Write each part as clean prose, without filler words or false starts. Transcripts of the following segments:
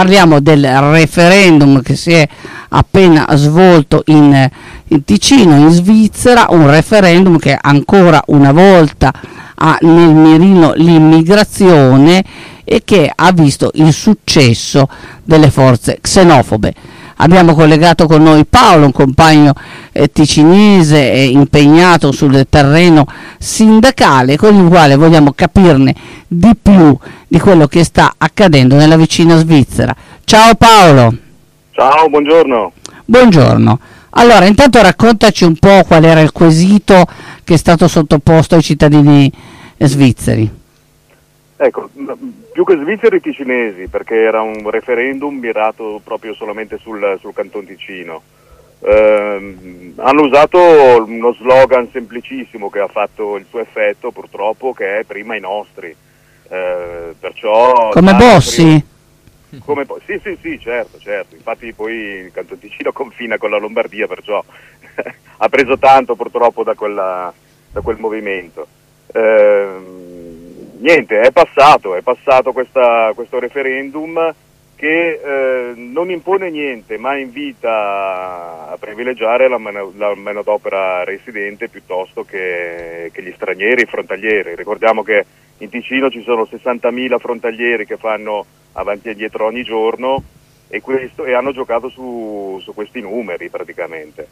Parliamo del referendum che si è appena svolto in Ticino, in Svizzera, un referendum che ancora una volta ha nel mirino l'immigrazione e che ha visto il successo delle forze xenofobe. Abbiamo collegato con noi Paolo, un compagno ticinese impegnato sul terreno sindacale, con il quale vogliamo capirne di più di quello che sta accadendo nella vicina Svizzera. Ciao Paolo. Ciao, buongiorno. Buongiorno. Allora, intanto raccontaci un po' qual era il quesito che è stato sottoposto ai cittadini svizzeri. Ecco, più che svizzeri ticinesi, perché era un referendum mirato proprio solamente sul Canton Ticino. Hanno usato uno slogan semplicissimo che ha fatto il suo effetto, purtroppo, che è prima i nostri. Perciò come Bossi? Sì, certo. Infatti poi il Canton Ticino confina con la Lombardia, perciò ha preso tanto purtroppo da quel movimento. Niente, è passato questo referendum che non impone niente, ma invita a privilegiare la manodopera residente piuttosto che gli stranieri, i frontalieri. Ricordiamo che in Ticino ci sono 60.000 frontalieri che fanno avanti e indietro ogni giorno e hanno giocato su questi numeri praticamente.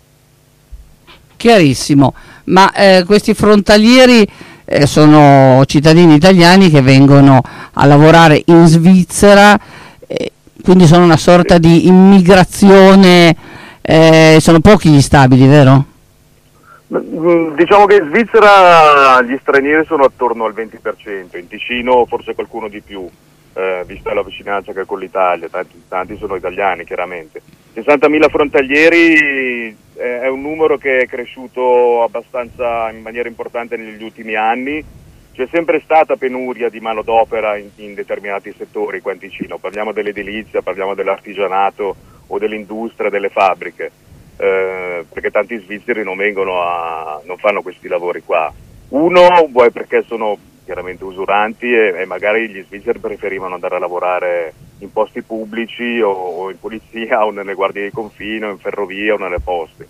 Chiarissimo, ma questi frontalieri sono cittadini italiani che vengono a lavorare in Svizzera, quindi sono una sorta di immigrazione, sono pochi gli stabili, vero? Diciamo che in Svizzera gli stranieri sono attorno al 20%, in Ticino forse qualcuno di più, vista la vicinanza che è con l'Italia, tanti sono italiani chiaramente. 60.000 frontalieri è un numero che è cresciuto abbastanza in maniera importante negli ultimi anni. C'è sempre stata penuria di manodopera in determinati settori qua in Ticino, parliamo dell'edilizia, parliamo dell'artigianato o dell'industria, delle fabbriche, perché tanti svizzeri non fanno questi lavori qua. Uno, vuoi perché sono chiaramente usuranti e magari gli svizzeri preferivano andare a lavorare in posti pubblici o in polizia o nelle guardie di confine o in ferrovia o nelle poste.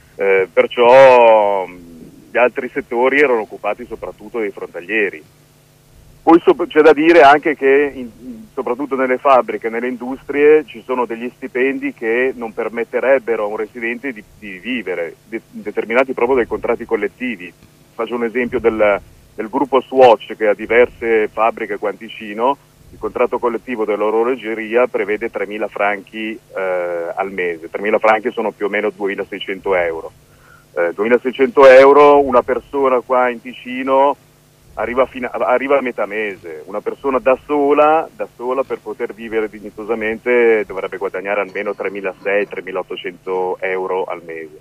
Perciò gli altri settori erano occupati soprattutto dai frontalieri. Poi c'è da dire anche che soprattutto nelle fabbriche, nelle industrie ci sono degli stipendi che non permetterebbero a un residente di vivere, determinati proprio dai contratti collettivi. Faccio un esempio del gruppo Swatch che ha diverse fabbriche qua in Ticino. Il contratto collettivo dell'orologeria prevede 3.000 franchi al mese. 3.000 franchi sono più o meno 2.600 euro. 2.600 euro, una persona qua in Ticino arriva a metà mese. Una persona da sola per poter vivere dignitosamente dovrebbe guadagnare almeno 3.600-3.800 euro al mese.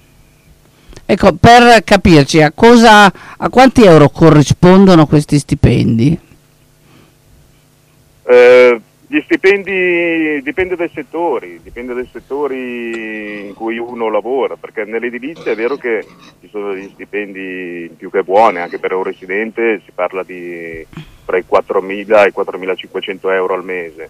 Ecco, per capirci, a quanti euro corrispondono questi stipendi? Gli stipendi dipende dai settori in cui uno lavora, perché nell'edilizia è vero che ci sono degli stipendi più che buoni, anche per un residente si parla di tra i 4.000 e i 4.500 euro al mese,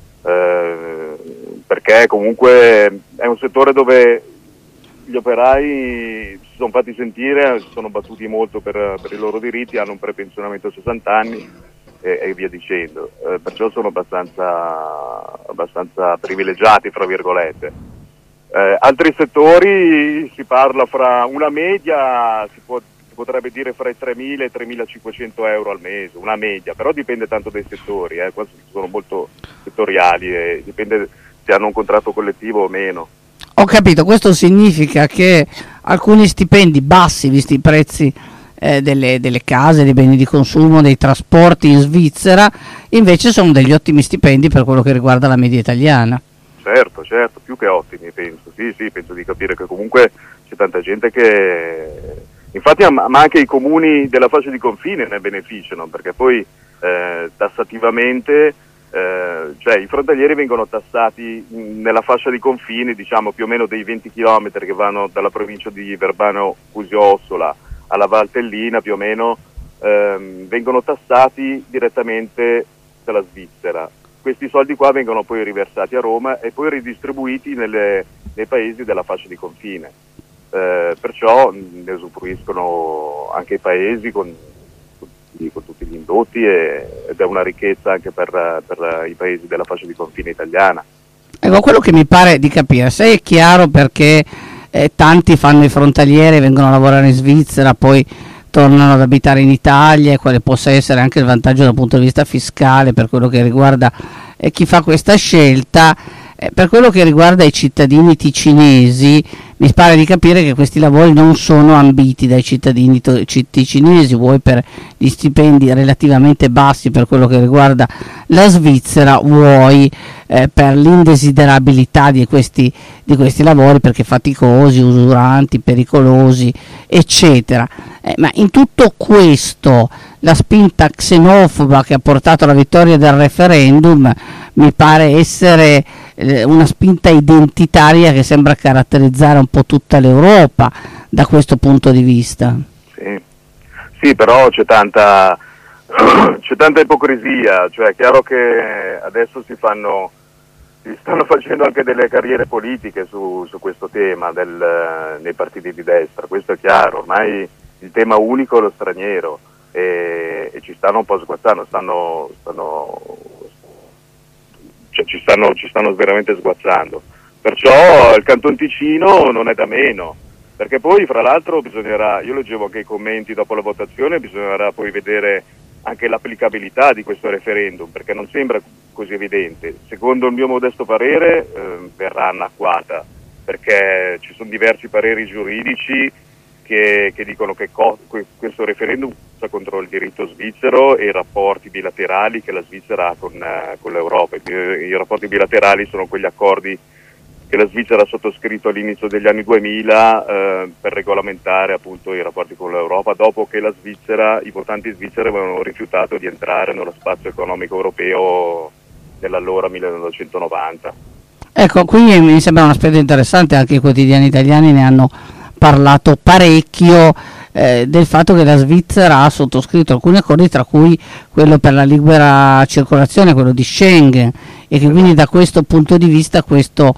perché comunque è un settore dove gli operai si sono fatti sentire, si sono battuti molto per i loro diritti, hanno un prepensionamento a 60 anni e via dicendo, perciò sono abbastanza privilegiati, fra virgolette. Altri settori si parla fra una media, si potrebbe dire fra i 3.000 e i 3.500 euro al mese, una media, però dipende tanto dai settori, questi sono molto settoriali e dipende se hanno un contratto collettivo o meno. Ho capito, questo significa che alcuni stipendi bassi, visti i prezzi delle case, dei beni di consumo, dei trasporti in Svizzera, invece sono degli ottimi stipendi per quello che riguarda la media italiana. Certo, più che ottimi penso, sì, penso di capire che comunque c'è tanta gente che, infatti, ma anche i comuni della fascia di confine ne beneficiano, perché poi tassativamente, cioè i frontalieri vengono tassati nella fascia di confine, diciamo più o meno dei 20 km che vanno dalla provincia di Verbano Cusio-Ossola alla Valtellina, più o meno vengono tassati direttamente dalla Svizzera. questi soldi qua vengono poi riversati a Roma e poi ridistribuiti nei paesi della fascia di confine. Perciò ne usufruiscono anche i paesi con tutti gli indotti ed è una ricchezza anche per i paesi della fascia di confine italiana. Ecco, quello che mi pare di capire, se è chiaro perché tanti fanno i frontalieri, vengono a lavorare in Svizzera, poi tornano ad abitare in Italia, e quale possa essere anche il vantaggio dal punto di vista fiscale per quello che riguarda chi fa questa scelta. Per quello che riguarda i cittadini ticinesi, mi pare di capire che questi lavori non sono ambiti dai cittadini ticinesi, vuoi per gli stipendi relativamente bassi per quello che riguarda la Svizzera, vuoi per l'indesiderabilità di questi lavori, perché faticosi, usuranti, pericolosi, eccetera. Ma in tutto questo la spinta xenofoba che ha portato alla vittoria del referendum mi pare essere una spinta identitaria che sembra caratterizzare un po' tutta l'Europa da questo punto di vista. Sì, però c'è tanta ipocrisia, cioè è chiaro che adesso si stanno facendo anche delle carriere politiche su questo tema nei partiti di destra, questo è chiaro, ormai il tema unico è lo straniero e ci stanno un po' sguazzando, ci stanno veramente sguazzando. Perciò il Canton Ticino non è da meno, perché poi fra l'altro io leggevo anche i commenti dopo la votazione, bisognerà poi vedere anche l'applicabilità di questo referendum, perché non sembra così evidente. Secondo il mio modesto parere verrà annacquata, perché ci sono diversi pareri giuridici che dicono che questo referendum sta contro il diritto svizzero e i rapporti bilaterali che la Svizzera ha con l'Europa. I rapporti bilaterali sono quegli accordi che la Svizzera ha sottoscritto all'inizio degli anni 2000 per regolamentare appunto i rapporti con l'Europa, dopo che i votanti svizzeri avevano rifiutato di entrare nello spazio economico europeo nell'allora 1990. Ecco, qui mi sembra un aspetto interessante, anche i quotidiani italiani ne hanno parlato parecchio, del fatto che la Svizzera ha sottoscritto alcuni accordi, tra cui quello per la libera circolazione, quello di Schengen, e che quindi da questo punto di vista questo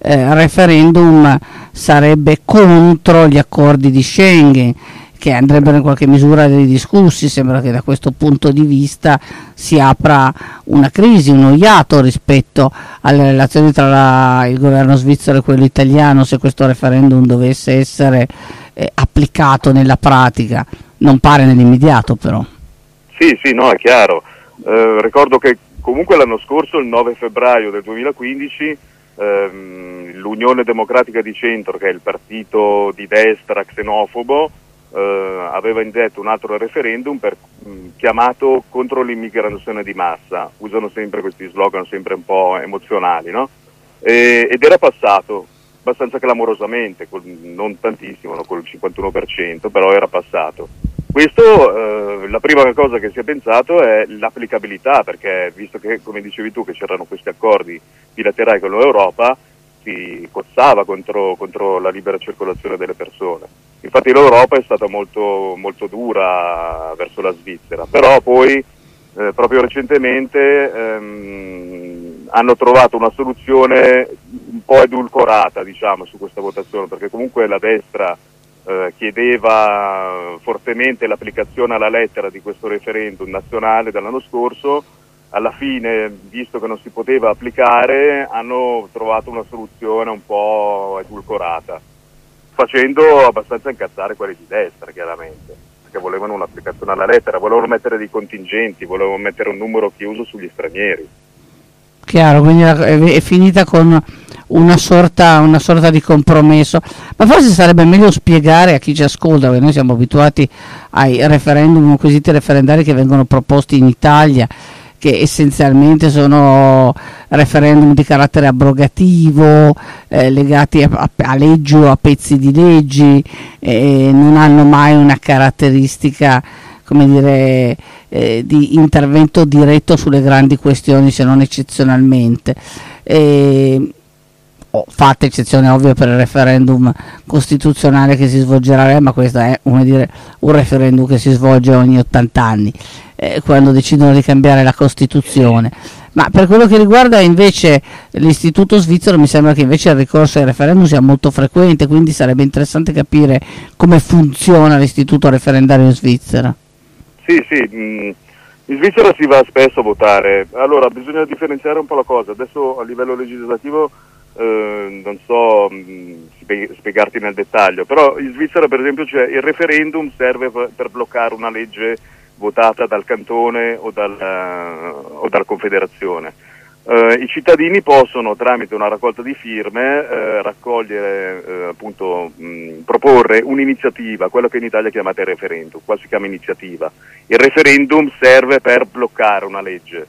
referendum sarebbe contro gli accordi di Schengen, che andrebbero in qualche misura ridiscussi. Sembra che da questo punto di vista si apra una crisi, uno iato rispetto alle relazioni tra il governo svizzero e quello italiano, se questo referendum dovesse essere applicato nella pratica. Non pare nell'immediato, però. Sì, no, è chiaro. Ricordo che comunque l'anno scorso, il 9 febbraio del 2015, l'Unione Democratica di Centro, che è il partito di destra xenofobo, aveva indetto un altro referendum chiamato contro l'immigrazione di massa. Usano sempre questi slogan sempre un po' emozionali, no? Ed era passato abbastanza clamorosamente, non tantissimo, no? Col 51%, però era passato. Questo, la prima cosa che si è pensato è l'applicabilità, perché visto che, come dicevi tu, che c'erano questi accordi bilaterali con l'Europa, si cozzava contro la libera circolazione delle persone. Infatti l'Europa è stata molto, molto dura verso la Svizzera, però poi proprio recentemente hanno trovato una soluzione un po' edulcorata, diciamo, su questa votazione, perché comunque la destra chiedeva fortemente l'applicazione alla lettera di questo referendum nazionale dall'anno scorso. Alla fine, visto che non si poteva applicare, hanno trovato una soluzione un po' edulcorata, facendo abbastanza incazzare quelli di destra, chiaramente, perché volevano un'applicazione alla lettera, volevano mettere dei contingenti, volevano mettere un numero chiuso sugli stranieri. Chiaro, quindi è finita con una sorta di compromesso. Ma forse sarebbe meglio spiegare a chi ci ascolta, perché noi siamo abituati ai referendum, quesiti referendari che vengono proposti in Italia, che essenzialmente sono referendum di carattere abrogativo, legati a leggi o a pezzi di leggi, non hanno mai una caratteristica, come dire, di intervento diretto sulle grandi questioni, se non eccezionalmente. Fatta eccezione ovvio per il referendum costituzionale che si svolgerà, ma questo è, come dire, un referendum che si svolge ogni 80 anni, quando decidono di cambiare la Costituzione. Ma per quello che riguarda invece l'istituto svizzero, mi sembra che invece il ricorso ai referendum sia molto frequente, quindi sarebbe interessante capire come funziona l'istituto referendario in Svizzera. Sì, in Svizzera si va spesso a votare. Allora, bisogna differenziare un po' la cosa. Adesso a livello legislativo non so spiegarti nel dettaglio, però in Svizzera per esempio il referendum serve per bloccare una legge votata dal cantone o dalla confederazione. I cittadini possono tramite una raccolta di firme raccogliere proporre un'iniziativa, quello che in Italia chiamate referendum, qua si chiama iniziativa. Il referendum serve per bloccare una legge,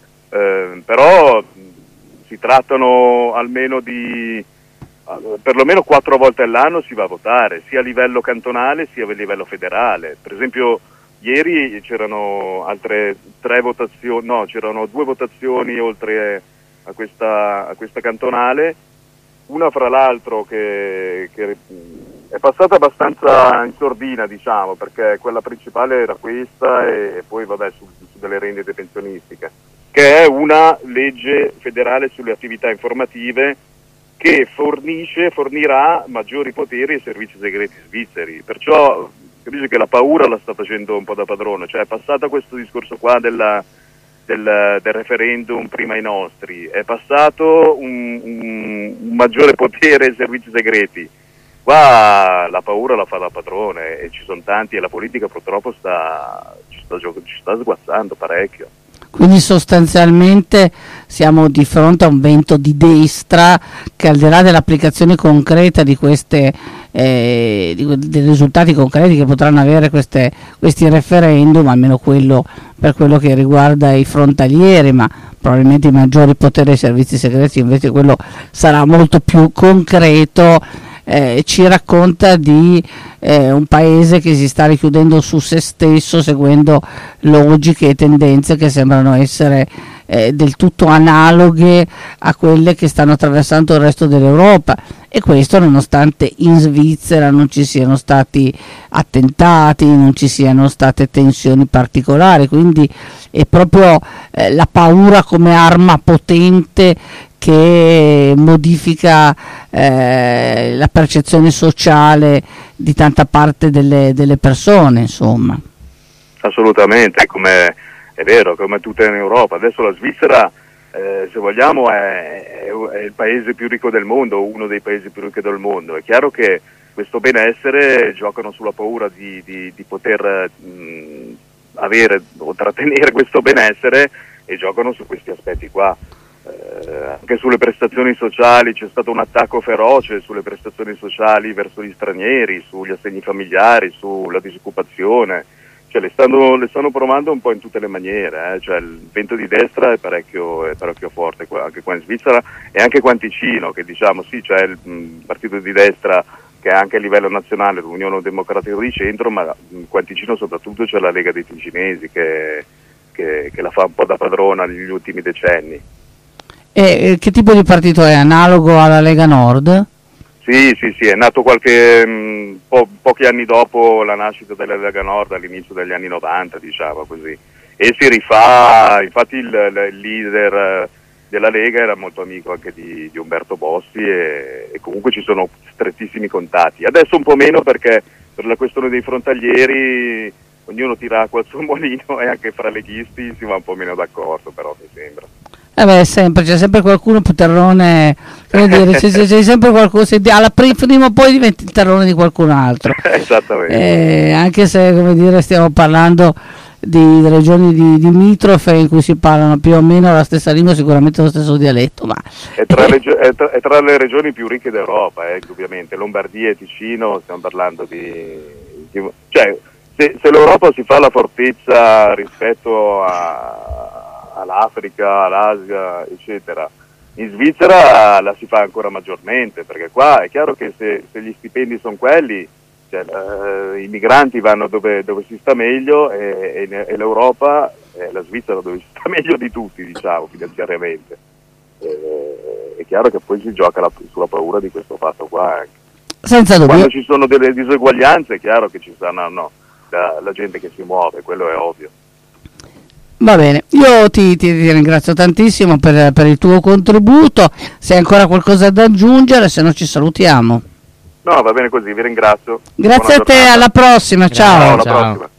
però si trattano almeno perlomeno 4 volte all'anno si va a votare, sia a livello cantonale sia a livello federale. Per esempio ieri c'erano altre 3 votazioni, no, c'erano 2 votazioni oltre a questa cantonale, una fra l'altro che è passata abbastanza in sordina, diciamo, perché quella principale era questa e poi vabbè su delle rendite pensionistiche, che è una legge federale sulle attività informative che fornirà maggiori poteri ai servizi segreti svizzeri, perciò capisci che la paura la sta facendo un po' da padrone, cioè è passato questo discorso qua del referendum prima ai nostri, è passato un maggiore potere ai servizi segreti, qua la paura la fa da padrone e ci sono tanti e la politica purtroppo ci sta sguazzando parecchio. Quindi sostanzialmente siamo di fronte a un vento di destra che, al di là dell'applicazione concreta di queste dei risultati concreti che potranno avere questi referendum, almeno per quello che riguarda i frontalieri, ma probabilmente i maggiori poteri dei servizi segreti invece quello sarà molto più concreto, ci racconta di un paese che si sta richiudendo su se stesso seguendo logiche e tendenze che sembrano essere del tutto analoghe a quelle che stanno attraversando il resto dell'Europa, e questo nonostante in Svizzera non ci siano stati attentati, non ci siano state tensioni particolari, quindi è proprio la paura come arma potente che modifica la percezione sociale di tanta parte delle persone, insomma. Assolutamente, è vero, come tutta in Europa. Adesso la Svizzera, se vogliamo, è il paese più ricco del mondo, uno dei paesi più ricchi del mondo. È chiaro che questo benessere giocano sulla paura di poter avere o trattenere questo benessere, e giocano su questi aspetti qua. Anche sulle prestazioni sociali c'è stato un attacco feroce sulle prestazioni sociali verso gli stranieri, sugli assegni familiari, sulla disoccupazione, cioè le stanno provando un po' in tutte le maniere, cioè il vento di destra è parecchio forte anche qua in Svizzera, e anche qua in Ticino, che diciamo sì, c'è il partito di destra che è anche a livello nazionale l'Unione Democratica di Centro, ma qua in Ticino soprattutto c'è la Lega dei Ticinesi che la fa un po' da padrona negli ultimi decenni. E che tipo di partito è? Analogo alla Lega Nord? Sì, è nato pochi anni dopo la nascita della Lega Nord, all'inizio degli anni 90, diciamo così, e si rifà, infatti il leader della Lega era molto amico anche di Umberto Bossi, e comunque ci sono strettissimi contatti. Adesso un po' meno, perché per la questione dei frontalieri ognuno tira acqua al suo mulino, e anche fra leghisti si va un po' meno d'accordo, però mi sembra. C'è sempre qualcuno più terrone, c'è sempre qualcuno, prima o poi diventi il terrone di qualcun altro. Esattamente. Anche se, come dire, stiamo parlando di regioni limitrofe in cui si parlano più o meno la stessa lingua, sicuramente lo stesso dialetto, ma è tra le regioni più ricche d'Europa, ovviamente. Lombardia e Ticino, stiamo parlando cioè se l'Europa si fa la fortezza rispetto all'Africa, all'Asia, eccetera, in Svizzera la si fa ancora maggiormente, perché qua è chiaro che se gli stipendi sono quelli, cioè, i migranti vanno dove si sta meglio, e l'Europa è la Svizzera dove si sta meglio di tutti, diciamo, finanziariamente. È chiaro che poi si gioca sulla paura di questo fatto qua anche. Senza dubbio. Quando ci sono delle diseguaglianze è chiaro che ci saranno la gente che si muove, quello è ovvio. Va bene, io ti ringrazio tantissimo per il tuo contributo. Se hai ancora qualcosa da aggiungere, se no ci salutiamo. No, va bene così, vi ringrazio. Grazie a te, alla prossima, ciao. Alla prossima.